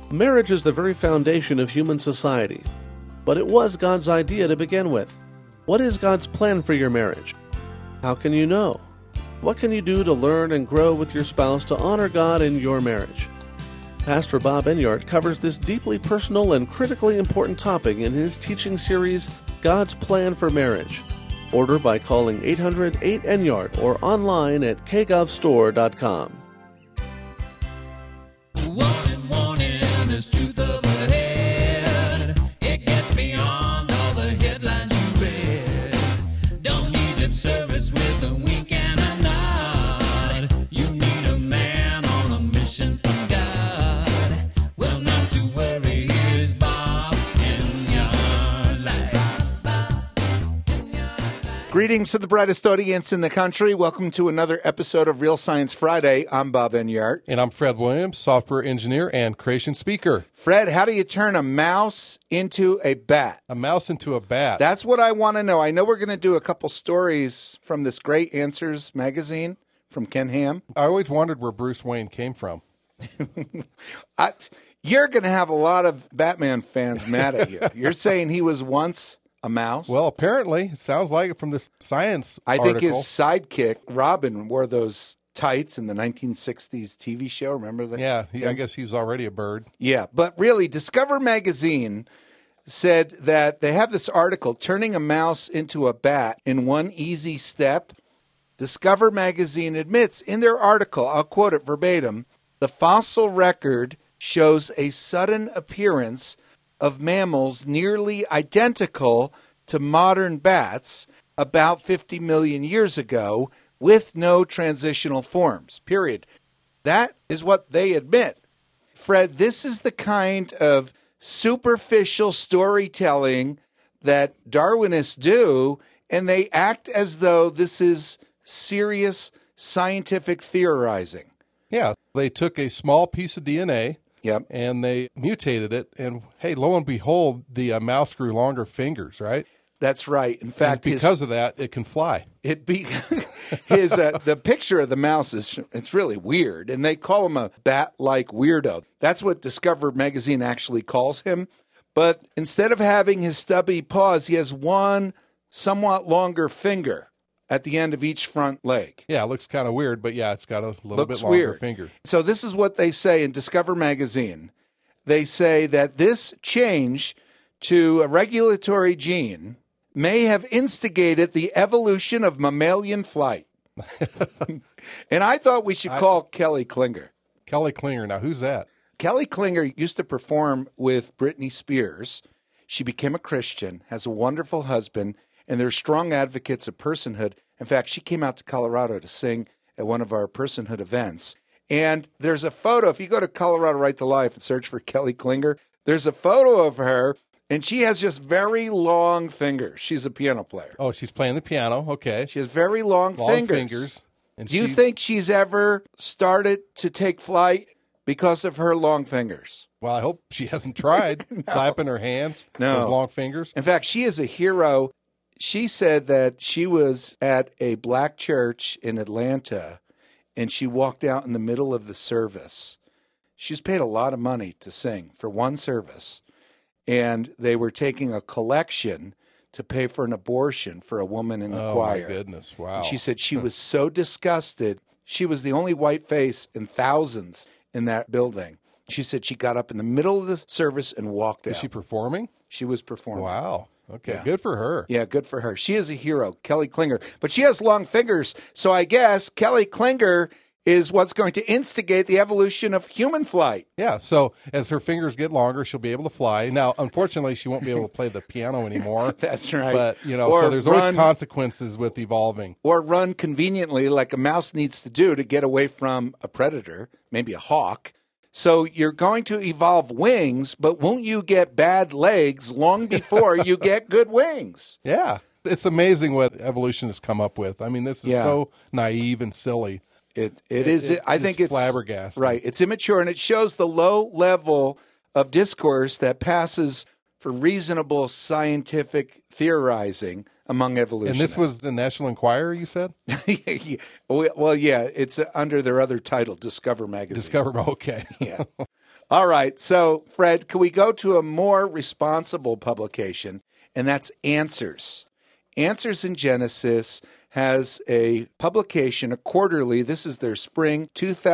Marriage is the very foundation of human society, but it was God's idea to begin with. What is God's plan for your marriage? How can you know? What can you do to learn and grow with your spouse to honor God in your marriage? Pastor Bob Enyart covers this deeply personal and critically important topic in his teaching series, God's Plan for Marriage. Order by calling 800-8-ENYART or online at kgovstore.com. Warning, there's truth overhead. It gets beyond all the headlines you read. Don't need lip service with a wink and a nod. You need a man on a mission from God. Well, not to worry, here's Bob Enyart Live. Greetings to the brightest audience in the country. Welcome to another episode of Real Science Friday. I'm Bob Enyart. And I'm Fred Williams, software engineer and creation speaker. Fred, how do you turn a mouse into a bat? A mouse into a bat. That's what I want to know. I know we're going to do a couple stories from this great Answers magazine from Ken Ham. I always wondered where Bruce Wayne came from. You're going to have a lot of Batman fans mad at you. You're saying he was once a mouse? Well, apparently, it sounds like it from this science I article. think his sidekick, Robin, wore those tights in the 1960s TV show. Remember that? Yeah, I guess he was already a bird. Yeah, but really, Discover Magazine said that they have this article, Turning a Mouse into a Bat in One Easy Step. Discover Magazine admits in their article, I'll quote it verbatim, the fossil record shows a sudden appearance of mammals nearly identical to modern bats about 50 million years ago with no transitional forms, period. That is what they admit. Fred, this is the kind of superficial storytelling that Darwinists do, and they act as though this is serious scientific theorizing. Yeah, they took a small piece of DNA. Yep. And they mutated it, and hey, lo and behold, the mouse grew longer fingers, right? That's right. In fact, because of that, it can fly. The picture of the mouse it's really weird, and they call him a bat-like weirdo. That's what Discover Magazine actually calls him. But instead of having his stubby paws, he has one somewhat longer finger at the end of each front leg. Yeah, it looks kind of weird, but yeah, it's got a little bit longer finger. So this is what they say in Discover Magazine. They say that this change to a regulatory gene may have instigated the evolution of mammalian flight. And I thought we should call Kelly Klinger. Kelly Klinger. Now, who's that? Kelly Klinger used to perform with Britney Spears. She became a Christian, has a wonderful husband, and they're strong advocates of personhood. In fact, she came out to Colorado to sing at one of our personhood events. And there's a photo. If you go to Colorado Right to Life and search for Kelly Klinger, there's a photo of her, and she has just very long fingers. She's a piano player. Oh, she's playing the piano. Okay. She has very long fingers. And Do you think she's ever started to take flight because of her long fingers? Well, I hope she hasn't tried clapping her hands, those long fingers. In fact, she is a hero. She said that she was at a black church in Atlanta, and she walked out in the middle of the service. She's paid a lot of money to sing for one service, and they were taking a collection to pay for an abortion for a woman in the choir. Oh, my goodness. Wow. And she said she was so disgusted. She was the only white face in thousands in that building. She said she got up in the middle of the service and walked out. Was she performing? She was performing. Wow. Okay, Yeah. Good for her. Yeah, good for her. She is a hero, Kelly Klinger. But she has long fingers, so I guess Kelly Klinger is what's going to instigate the evolution of human flight. Yeah, so as her fingers get longer, she'll be able to fly. Now, unfortunately, she won't be able to play the piano anymore. That's right. But, Or so there's always consequences with evolving. Or run conveniently like a mouse needs to do to get away from a predator, maybe a hawk. So you're going to evolve wings, but won't you get bad legs long before you get good wings? Yeah. It's amazing what evolution has come up with. I mean, this is so naive and silly. It is. I think it's flabbergasting. Right. It's immature, and it shows the low level of discourse that passes for reasonable scientific theorizing among evolutionists. And this was the National Enquirer, you said? Well, yeah, it's under their other title, Discover Magazine. Discover, okay. Yeah. All right. So, Fred, can we go to a more responsible publication? And that's Answers. Answers in Genesis has a publication, a quarterly. This is their spring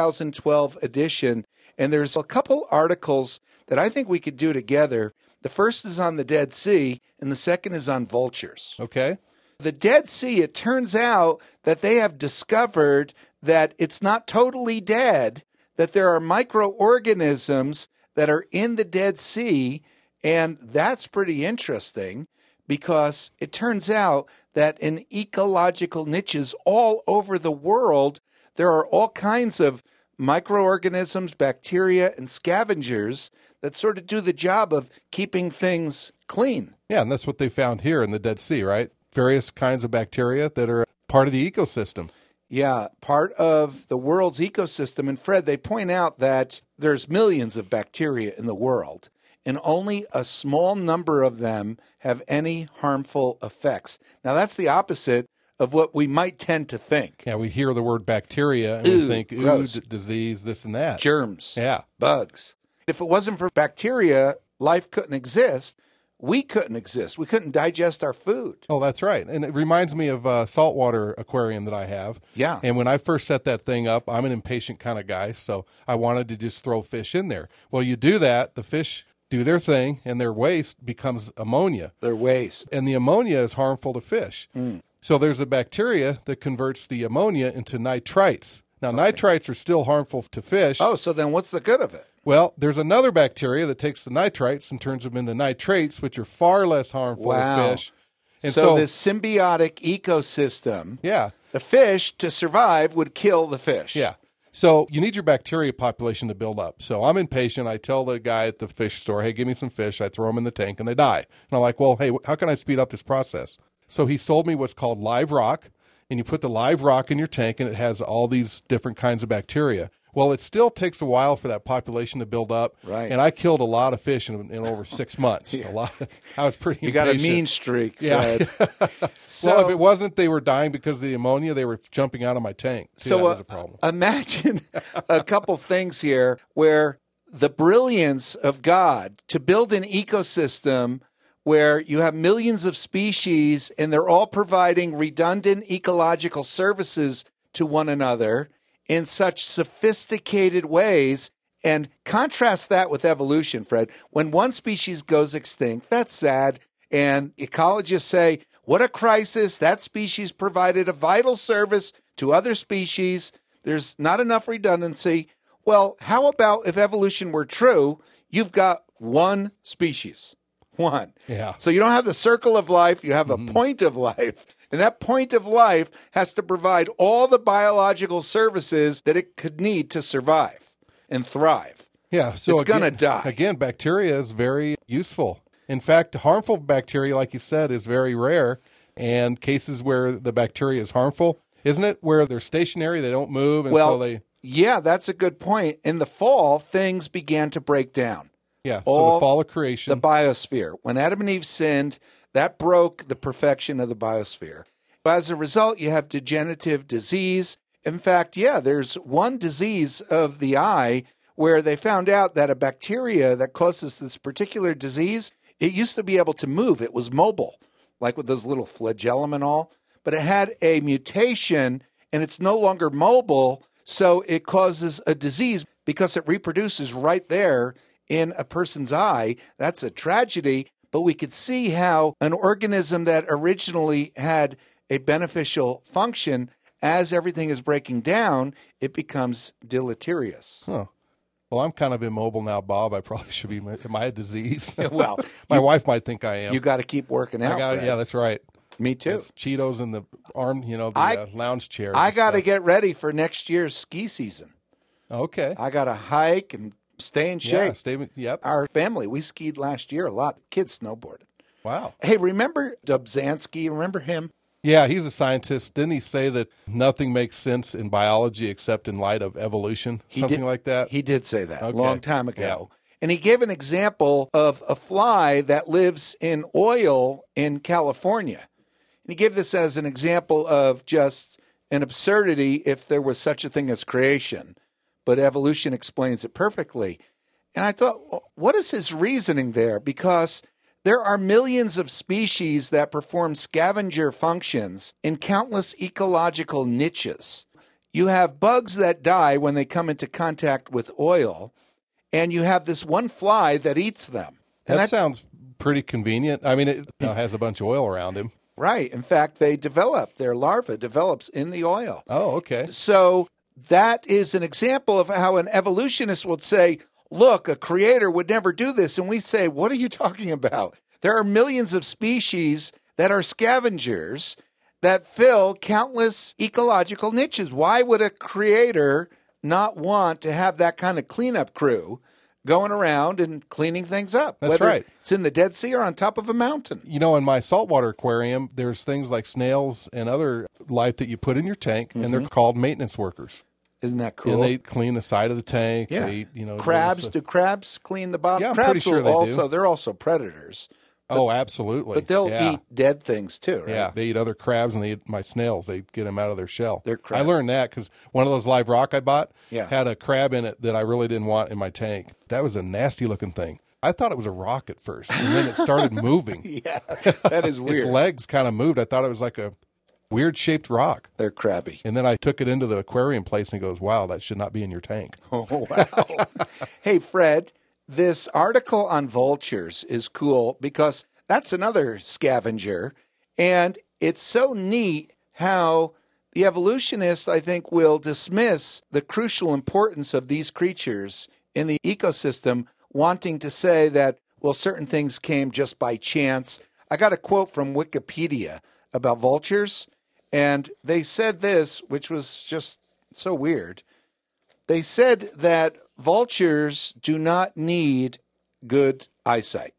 2012 edition. And there's a couple articles that I think we could do together. The first is on the Dead Sea, and the second is on vultures. Okay. The Dead Sea, it turns out that they have discovered that it's not totally dead, that there are microorganisms that are in the Dead Sea, and that's pretty interesting because it turns out that in ecological niches all over the world, there are all kinds of microorganisms, bacteria, and scavengers that sort of do the job of keeping things clean. Yeah, and that's what they found here in the Dead Sea, right? Various kinds of bacteria that are part of the ecosystem. Yeah, part of the world's ecosystem. And Fred, they point out that there's millions of bacteria in the world, and only a small number of them have any harmful effects. Now, that's the opposite of what we might tend to think. Yeah, we hear the word bacteria and we think, gross. Disease, this and that. Germs, Yeah. bugs. If it wasn't for bacteria, life couldn't exist. We couldn't exist. We couldn't digest our food. Oh, that's right. And it reminds me of a saltwater aquarium that I have. Yeah. And when I first set that thing up, I'm an impatient kind of guy, so I wanted to just throw fish in there. Well, you do that, the fish do their thing, and their waste becomes ammonia. Their waste. And the ammonia is harmful to fish. So there's a bacteria that converts the ammonia into nitrites. Now, nitrites are still harmful to fish. Oh, so then what's the good of it? Well, there's another bacteria that takes the nitrites and turns them into nitrates, which are far less harmful to fish. And so this symbiotic ecosystem, yeah, the fish, to survive, would kill the fish. yeah. So you need your bacteria population to build up. So I'm impatient. I tell the guy at the fish store, hey, give me some fish. I throw them in the tank and they die. And I'm like, well, hey, how can I speed up this process? So he sold me what's called live rock. And you put the live rock in your tank and it has all these different kinds of bacteria. Well, it still takes a while for that population to build up. Right. And I killed a lot of fish in over 6 months. A lot. I was pretty You got a impatient. mean streak, Yeah. Fred. Well, if it wasn't they were dying because of the ammonia, they were jumping out of my tank. Too. So that was a problem. Imagine a couple things here where the brilliance of God to build an ecosystem where you have millions of species and they're all providing redundant ecological services to one another in such sophisticated ways. And contrast that with evolution, Fred. When one species goes extinct, that's sad. And ecologists say, what a crisis. That species provided a vital service to other species. There's not enough redundancy. Well, how about if evolution were true? You've got one species. One. Yeah. So you don't have the circle of life, you have a point of life. And that point of life has to provide all the biological services that it could need to survive and thrive. Yeah, so It's gonna die. Again, bacteria is very useful. In fact, harmful bacteria, like you said, is very rare. And cases where the bacteria is harmful, isn't it? Where they're stationary, they don't move, and Well, so they. yeah, that's a good point. In the fall, things began to break down. Yeah, so all the fall of creation. The biosphere. When Adam and Eve sinned, that broke the perfection of the biosphere. As a result, you have degenerative disease. In fact, yeah, there's one disease of the eye where they found out that a bacteria that causes this particular disease, it used to be able to move. It was mobile, like with those little flagellum and all. But it had a mutation, and it's no longer mobile, so it causes a disease because it reproduces right there in a person's eye. That's a tragedy, but we could see how an organism that originally had a beneficial function, as everything is breaking down, it becomes deleterious. Huh. Well, I'm kind of immobile now, Bob. I probably should be. Am I a disease? Well, my wife might think I am. You got to keep working out. Fred. Yeah, that's right. Me too. It's Cheetos in the arm, the lounge chair. I got to get ready for next year's ski season. Okay. I got to hike and stay in shape. Yep. Our family, we skied last year a lot. Kids snowboarded. Wow. Hey, remember Dobzhansky? Remember him? Yeah, he's a scientist. Didn't he say that nothing makes sense in biology except in light of evolution? Something like that? He did say that a Okay. long time ago. Yeah. And he gave an example of a fly that lives in oil in California. And he gave this as an example of just an absurdity if there was such a thing as creation. But evolution explains it perfectly. And I thought, well, what is his reasoning there? Because there are millions of species that perform scavenger functions in countless ecological niches. You have bugs that die when they come into contact with oil, and you have this one fly that eats them. And That sounds pretty convenient. I mean, it has a bunch of oil around him. right. In fact, their larva develops in the oil. Oh, okay. So that is an example of how an evolutionist would say, look, a creator would never do this. And we say, what are you talking about? There are millions of species that are scavengers that fill countless ecological niches. Why would a creator not want to have that kind of cleanup crew going around and cleaning things up? That's whether right. It's in the Dead Sea or on top of a mountain. You know, in my saltwater aquarium, there's things like snails and other life that you put in your tank, and they're called maintenance workers. Isn't that cool? And they clean the side of the tank. yeah. They, Crabs, do crabs clean the bottom? Yeah, I'm Crabs pretty sure will they do. they're also predators. Oh, absolutely. But they'll Yeah. eat dead things too, right? Yeah, they eat other crabs and they eat my snails. They get them out of their shell. They're I crab. learned that because one of those live rock I bought Yeah. had a crab in it that I really didn't want in my tank. That was a nasty looking thing. I thought it was a rock at first, and then it started moving. Yeah, that is Its weird. legs kind of moved. I thought it was like a weird shaped rock. They're crabby. And then I took it into the aquarium place and he goes, wow, that should not be in your tank. Oh, wow. Hey, Fred, this article on vultures is cool because that's another scavenger. And it's so neat how the evolutionists, I think, will dismiss the crucial importance of these creatures in the ecosystem, wanting to say that, well, certain things came just by chance. I got a quote from Wikipedia about vultures, and they said this, which was just so weird. They said that vultures do not need good eyesight.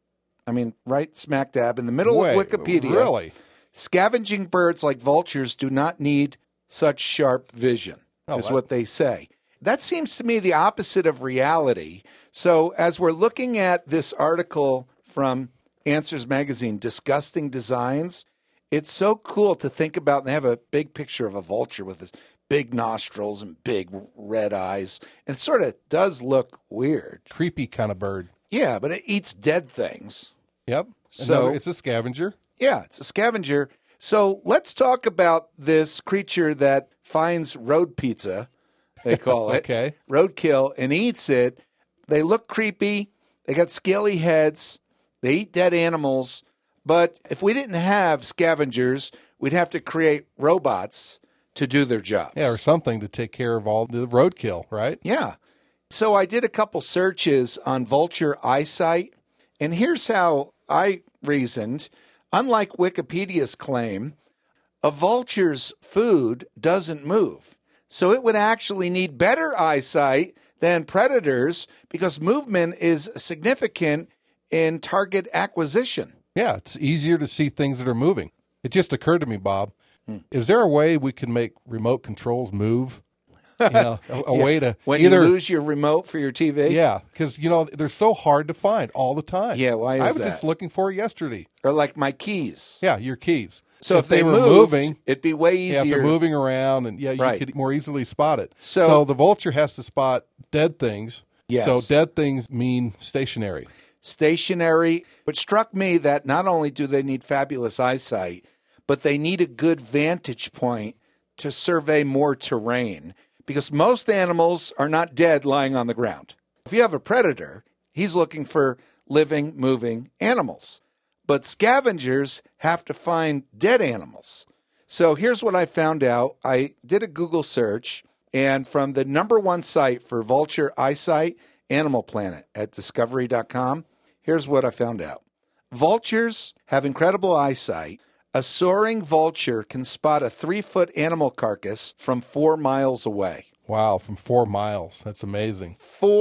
I mean, right smack dab in the middle Wait, of Wikipedia. Really? Scavenging birds like vultures do not need such sharp vision, is what they say. That seems to me the opposite of reality. So as we're looking at this article from Answers Magazine, Disgusting Designs, it's so cool to think about. And they have a big picture of a vulture with his big nostrils and big red eyes. And it sort of does look weird. Creepy kind of bird. Yeah, but it eats dead things. Yep. So- It's a scavenger. Yeah, it's a scavenger. So let's talk about this creature that finds road pizza, they call it. Okay. Roadkill, and eats it. They look creepy. They got scaly heads. They eat dead animals. But if we didn't have scavengers, we'd have to create robots to do their jobs. Yeah, or something to take care of all the roadkill, right? Yeah. So I did a couple searches on vulture eyesight, and here's how I reasoned. Unlike Wikipedia's claim, a vulture's food doesn't move. So it would actually need better eyesight than predators because movement is significant in target acquisition. Yeah, it's easier to see things that are moving. It just occurred to me, Bob, is there a way we can make remote controls move? You know, a way to When either you lose your remote for your TV? yeah, because they're so hard to find all the time. Yeah, why is I was that? just looking for it yesterday. Or like my keys. Yeah, your keys. So if they were moved, moving, it'd be way yeah, if easier. they're moving around, and you Right. could more easily spot it. So- the vulture has to spot dead things. Yes. So dead things mean stationary. Stationary. But struck me that not only do they need fabulous eyesight, but they need a good vantage point to survey more terrain because most animals are not dead lying on the ground. If you have a predator, he's looking for living, moving animals. But scavengers have to find dead animals. So here's what I found out. I did a Google search, and from the #1 site for vulture eyesight, Animal Planet at discovery.com, here's what I found out. Vultures have incredible eyesight. A soaring vulture can spot a 3-foot animal carcass from 4 miles away. Wow, from 4 miles. That's amazing.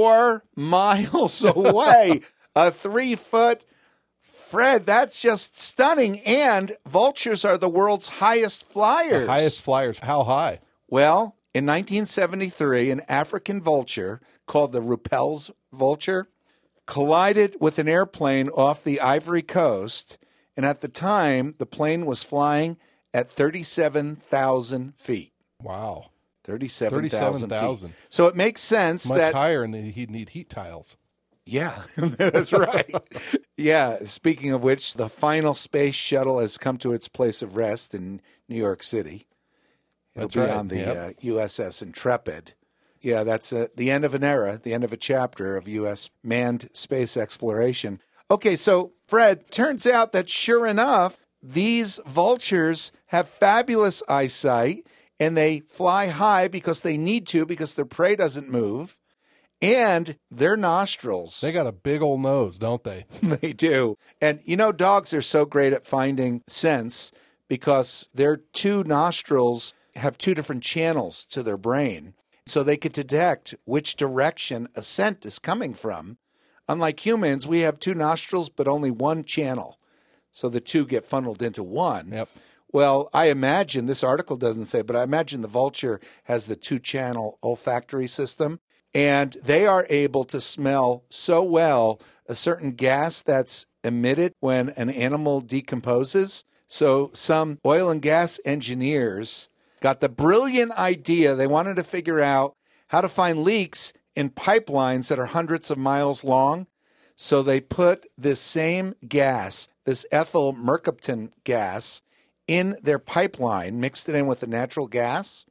4 miles away. A 3-foot. Fred, that's just stunning. And vultures are the world's highest flyers. The highest flyers. How high? Well, in 1973, an African vulture called the Rupel's vulture collided with an airplane off the Ivory Coast. And at the time, the plane was flying at 37,000 feet. Wow. 37,000 feet. 37,000. So it makes sense Much that higher, and he'd need heat tiles. Yeah, that's right. Yeah, speaking of which, the final space shuttle has come to its place of rest in New York City. It'll That's be right, on the yep. USS Intrepid. Yeah, that's the end of an era, the end of a chapter of U.S. manned space exploration. Okay, so Fred, turns out that sure enough, these vultures have fabulous eyesight, and they fly high because they need to, because their prey doesn't move. And their nostrils. They got a big old nose, don't they? They do. And you know, dogs are so great at finding scents because their two nostrils have two different channels to their brain. So they could detect which direction a scent is coming from. Unlike humans, we have two nostrils, but only one channel. So the two get funneled into one. Yep. Well, I imagine, this article doesn't say, but I imagine the vulture has the two-channel olfactory system. And they are able to smell so well a certain gas that's emitted when an animal decomposes. So some oil and gas engineers got the brilliant idea. They wanted to figure out how to find leaks in pipelines that are hundreds of miles long. So they put this same gas, this ethyl mercaptan gas, in their pipeline, mixed it in with the natural gas.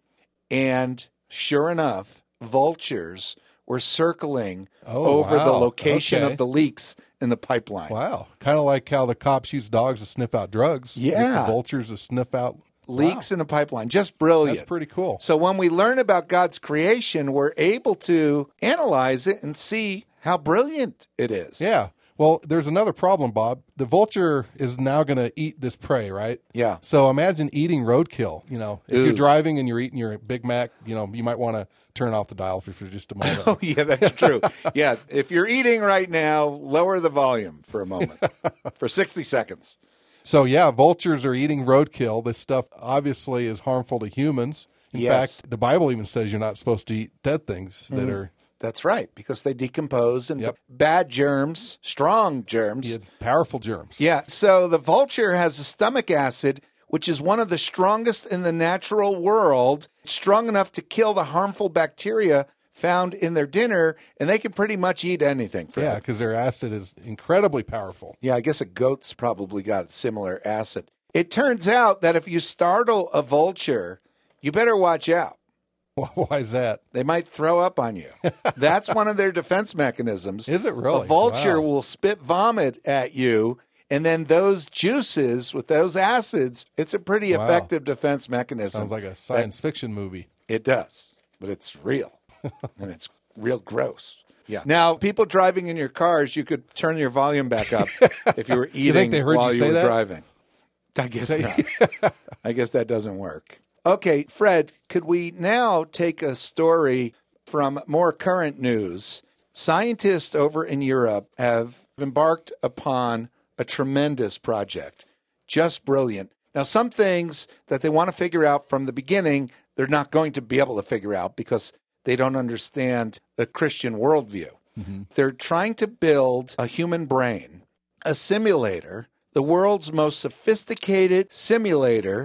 And sure enough, vultures were circling over the location of the leaks in the pipeline. Wow. Kind of like how the cops use dogs to sniff out drugs. Yeah. Get the vultures to sniff out Leaks in a pipeline. Just brilliant. That's pretty cool. So when we learn about God's creation, we're able to analyze it and see how brilliant it is. Yeah. Well, there's another problem, Bob. The vulture is now going to eat this prey, right? Yeah. So imagine eating roadkill. You know, if you're driving and you're eating your Big Mac, you know, you might want to turn off the dial for just a moment. Oh, yeah, that's true. Yeah, if you're eating right now, lower the volume for a moment, for 60 seconds. So, yeah, vultures are eating roadkill. This stuff obviously is harmful to humans. In fact, the Bible even says you're not supposed to eat dead things that are... That's right, because they decompose and Yep. bad germs, strong germs. Powerful germs. Yeah, so the vulture has a stomach acid, which is one of the strongest in the natural world, strong enough to kill the harmful bacteria found in their dinner, and they can pretty much eat anything. Yeah, because their acid is incredibly powerful. Yeah, I guess a goat's probably got similar acid. It turns out that if you startle a vulture, you better watch out. Why is that? They might throw up on you. That's one of their defense mechanisms. Is it really? A vulture Wow. will spit vomit at you, and then those juices with those acids, it's a pretty Wow. effective defense mechanism. Sounds like a science fiction movie. It does, but it's real, and it's real gross. Yeah. Now, people driving in your cars, you could turn your volume back up if you were eating think they heard while you you say were that? driving. I guess not. I guess that doesn't work. Okay, Fred, could we now take a story from more current news? Scientists over in Europe have embarked upon a tremendous project. Just brilliant. Now, some things that they want to figure out from the beginning, they're not going to be able to figure out because they don't understand the Christian worldview. Mm-hmm. They're trying to build a human brain, a simulator, the world's most sophisticated simulator,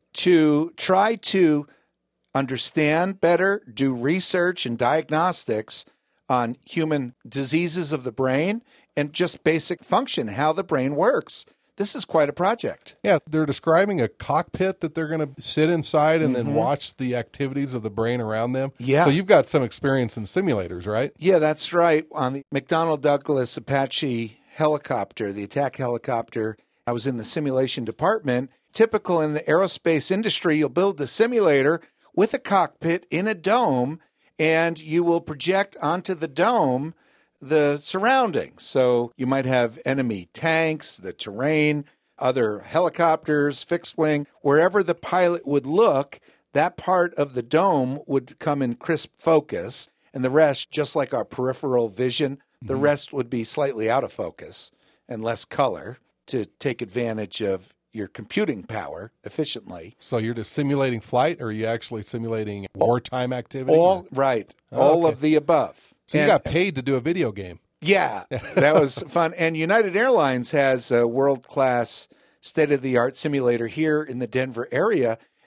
to try to understand better, do research and diagnostics on human diseases of the brain and just basic function, how the brain works. This is quite a project. Yeah, they're describing a cockpit that they're going to sit inside and then watch the activities of the brain around them. Yeah. So you've got some experience in simulators, right? Yeah, that's right. On the McDonnell Douglas Apache helicopter, the attack helicopter, I was in the simulation department. Typical in the aerospace industry, you'll build the simulator with a cockpit in a dome, and you will project onto the dome the surroundings. So you might have enemy tanks, the terrain, other helicopters, fixed wing. Wherever the pilot would look, that part of the dome would come in crisp focus, and the rest, just like our peripheral vision, the rest would be slightly out of focus and less color to take advantage of your computing power efficiently. So you're just simulating flight, or are you actually simulating wartime activity? All right. All of the above. So you And- got paid to do a video game. Yeah, that was fun. And United Airlines has a world-class, state-of-the-art simulator here in the Denver area.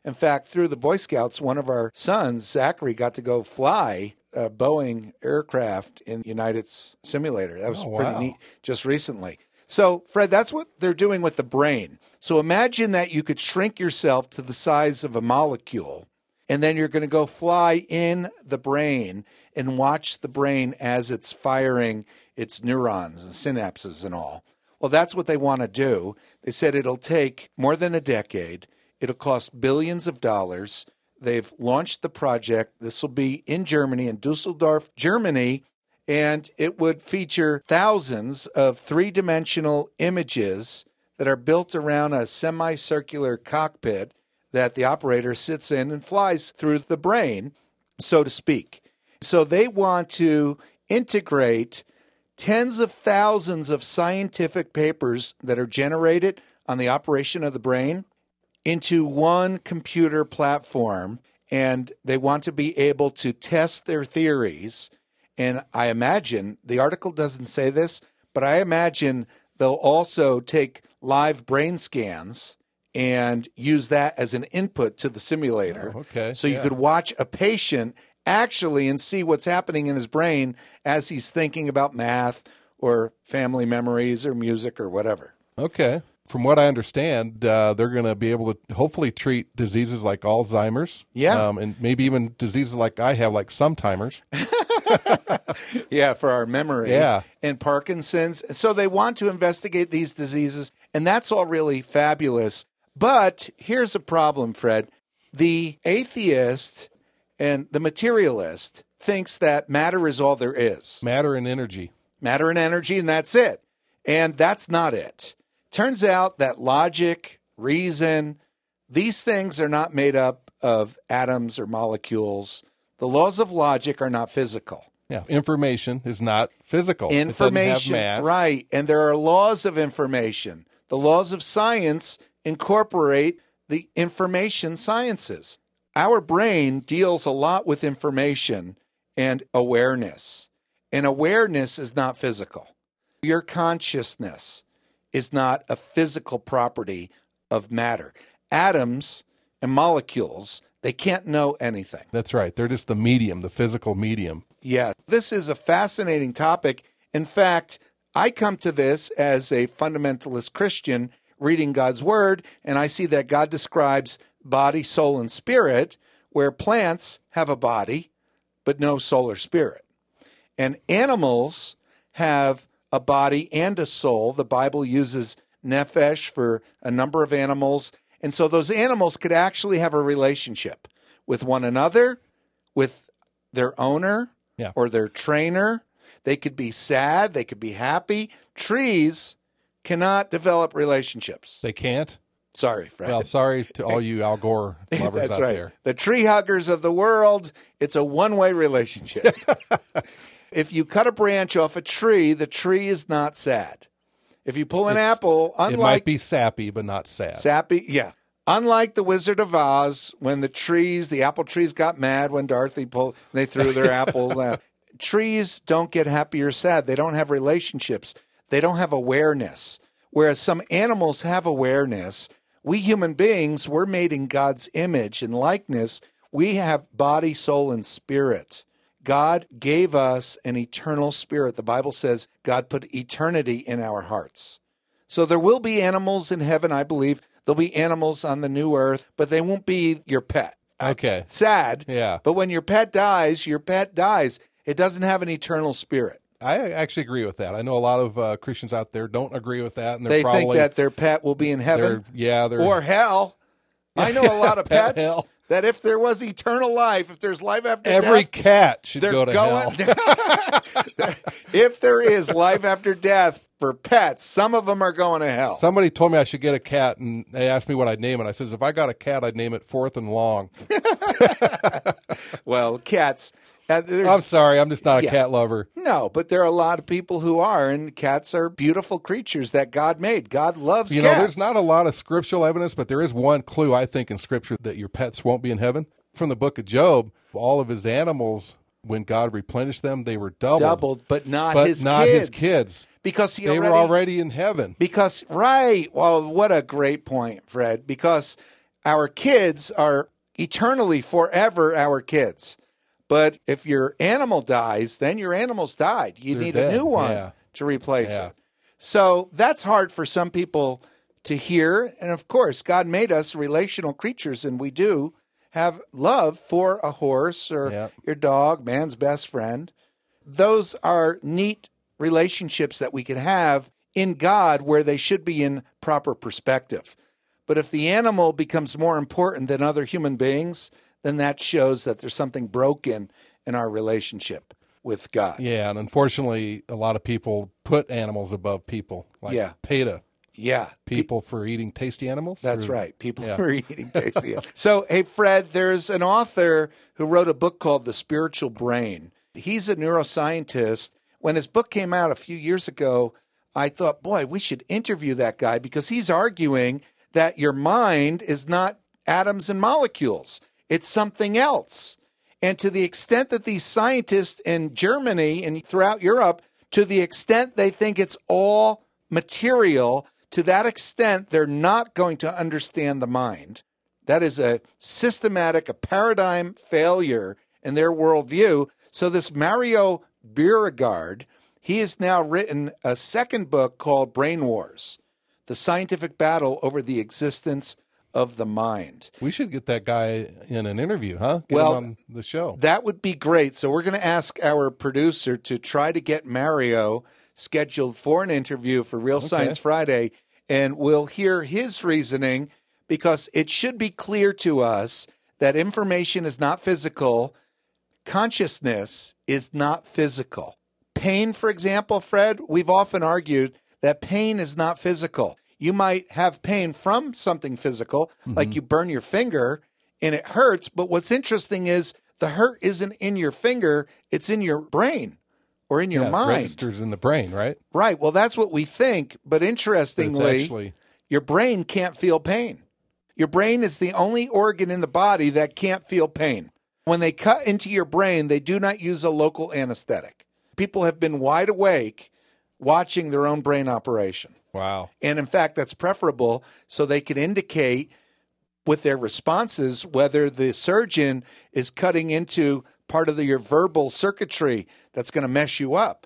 In fact, through the Boy Scouts, one of our sons, Zachary, got to go fly a Boeing aircraft in United's simulator. That was pretty neat just recently. So, Fred, that's what they're doing with the brain. So imagine that you could shrink yourself to the size of a molecule, and then you're going to go fly in the brain and watch the brain as it's firing its neurons and synapses and all. Well, that's what they want to do. They said it'll take more than a decade. It'll cost billions of dollars. They've launched the project. This will be in Germany, in Dusseldorf, Germany, and it would feature thousands of three-dimensional images that are built around a semicircular cockpit that the operator sits in and flies through the brain, so to speak. So they want to integrate tens of thousands of scientific papers that are generated on the operation of the brain into one computer platform, and they want to be able to test their theories. And I imagine, the article doesn't say this, but I imagine they'll also take live brain scans and use that as an input to the simulator. Oh, okay. So you could watch a patient actually and see what's happening in his brain as he's thinking about math or family memories or music or whatever. Okay. From what I understand, they're going to be able to hopefully treat diseases like Alzheimer's. Yeah. And maybe even diseases like I have, like sometimers. Yeah, for our memory. Yeah. And Parkinson's. So they want to investigate these diseases, and that's all really fabulous. But here's a problem, Fred. The atheist and the materialist thinks that matter is all there is. Matter and energy. Matter and energy, and that's it. And that's not it. Turns out that logic, reason, these things are not made up of atoms or molecules. The laws of logic are not physical. Yeah. Information is not physical. Information, it doesn't have mass. right. And there are laws of information. The laws of science incorporate the information sciences. Our brain deals a lot with information and awareness. And awareness is not physical. Your consciousness is not a physical property of matter. Atoms and molecules, they can't know anything. That's right. They're just the medium, the physical medium. Yeah, this is a fascinating topic. In fact, I come to this as a fundamentalist Christian reading God's Word, and I see that God describes body, soul, and spirit, where plants have a body, but no soul or spirit. And animals have a body and a soul. The Bible uses nephesh for a number of animals. And so those animals could actually have a relationship with one another, with their owner, or their trainer. They could be sad. They could be happy. Trees cannot develop relationships. They can't? Sorry, Fred. Well, sorry to all you Al Gore lovers That's out right. there. The tree huggers of the world, it's a one-way relationship. If you cut a branch off a tree, the tree is not sad. If you pull an apple, It might be sappy, but not sad. sappy, yeah. Unlike the Wizard of Oz, when the apple trees got mad when Dorothy they threw their apples out. Trees don't get happy or sad. They don't have relationships. They don't have awareness. Whereas some animals have awareness. We human beings, we're made in God's image and likeness. We have body, soul, and spirit. God gave us an eternal spirit. The Bible says God put eternity in our hearts. So there will be animals in heaven, I believe. There'll be animals on the new earth, but they won't be your pet. Okay. It's sad. Yeah. But when your pet dies, your pet dies. It doesn't have an eternal spirit. I actually agree with that. I know a lot of Christians out there don't agree with that. And They probably, think that their pet will be in heaven they're or hell. I know a lot of pets Hell. that if there was eternal life, if there's life after every death, cat should they're go to hell. If there is life after death for pets, some of them are going to hell. Somebody told me I should get a cat, and they asked me what I'd name it. I says, if I got a cat, I'd name it Fourth and Long. Well, cats. I'm sorry, I'm just not a Yeah. cat lover. No, but there are a lot of people who are, and cats are beautiful creatures that God made. God loves You cats. know, there's not a lot of scriptural evidence, but there is one clue, I think, in Scripture that your pets won't be in heaven. From the book of Job, all of his animals, when God replenished them, they were doubled. but not But his not kids. his kids. Because he They were already in heaven. Because, right. Well, what a great point, Fred. Because our kids are eternally, forever our kids. But if your animal dies, then your animal's died. You They're need dead. a new one Yeah. to replace Yeah. it. So that's hard for some people to hear. And of course, God made us relational creatures, and we do have love for a horse or Yeah. your dog, man's best friend. Those are neat relationships that we can have in God where they should be in proper perspective. But if the animal becomes more important than other human beings, then that shows that there's something broken in our relationship with God. Yeah, and unfortunately, a lot of people put animals above people. Like Yeah. PETA, Yeah. people for eating tasty animals. That's Or- right. People Yeah. are eating tasty. So, hey, Fred, there's an author who wrote a book called The Spiritual Brain. He's a neuroscientist. When his book came out a few years ago, I thought, boy, we should interview that guy because he's arguing that your mind is not atoms and molecules. It's something else. And to the extent that these scientists in Germany and throughout Europe, to the extent they think it's all material, to that extent, they're not going to understand the mind. That is a systematic, a paradigm failure in their worldview. So this Mario Beauregard, he has now written a second book called Brain Wars, the scientific battle over the existence of the mind. We should get that guy in an interview, huh? Get Well, him on the show. That would be great. So we're going to ask our producer to try to get Mario scheduled for an interview for Real Science Friday, and we'll hear his reasoning because it should be clear to us that information is not physical, consciousness is not physical. Pain, for example, Fred, we've often argued that pain is not physical. You might have pain from something physical, like you burn your finger and it hurts. But what's interesting is the hurt isn't in your finger, it's in your brain or in your Yeah, mind. registers in the brain, right? Right. Well, that's what we think. But But it's interestingly, actually your brain can't feel pain. Your brain is the only organ in the body that can't feel pain. When they cut into your brain, they do not use a local anesthetic. People have been wide awake watching their own brain operation. wow. And in fact, that's preferable so they can indicate with their responses whether the surgeon is cutting into part of your verbal circuitry that's going to mess you up.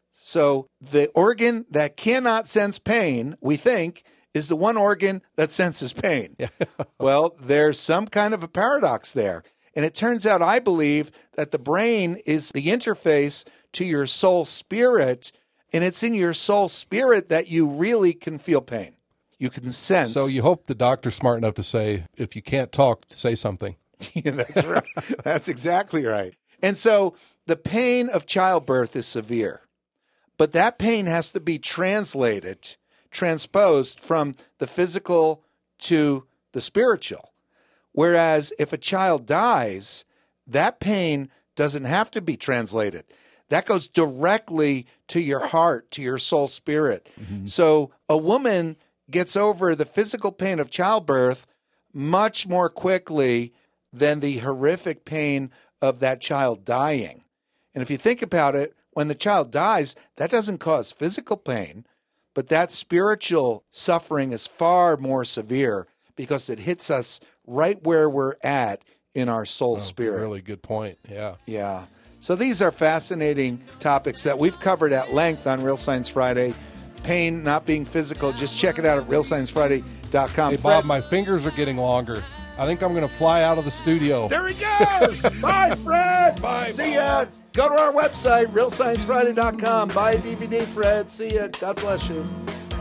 So the organ that cannot sense pain, we think, is the one organ that senses pain. Well, there's some kind of a paradox there. And it turns out, I believe, that the brain is the interface to your soul spirit, and it's in your soul spirit that you really can feel pain. You can sense. So you hope the doctor's smart enough to say, if you can't talk, say something. Yeah, that's right. That's exactly right. And so the pain of childbirth is severe, but that pain has to be translated, transposed from the physical to the spiritual. Whereas if a child dies, that pain doesn't have to be translated. That goes directly to your heart, to your soul spirit. So a woman gets over the physical pain of childbirth much more quickly than the horrific pain of that child dying. And if you think about it, when the child dies, that doesn't cause physical pain, but that spiritual suffering is far more severe because it hits us right where we're at in our soul spirit. Really good point. Yeah. Yeah. So these are fascinating topics that we've covered at length on Real Science Friday. Pain not being physical. Just check it out at realsciencefriday.com. Hey, Bob, my fingers are getting longer. I think I'm going to fly out of the studio. There he goes. Bye, Fred. Bye, See ya. Go to our website, realsciencefriday.com. Buy a DVD, Fred. See ya. God bless you.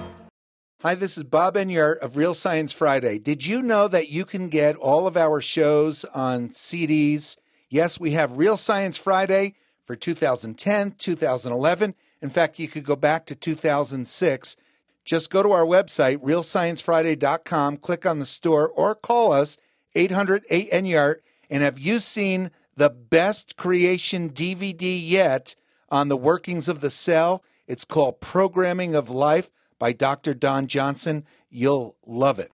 Hi, this is Bob Enyart of Real Science Friday. Did you know that you can get all of our shows on CDs? Yes, we have Real Science Friday for 2010, 2011. In fact, you could go back to 2006. Just go to our website, realsciencefriday.com, click on the store, or call us, 800-8-ENYART. And have you seen the best creation DVD yet on the workings of the cell? It's called Programming of Life by Dr. Don Johnson. You'll love it.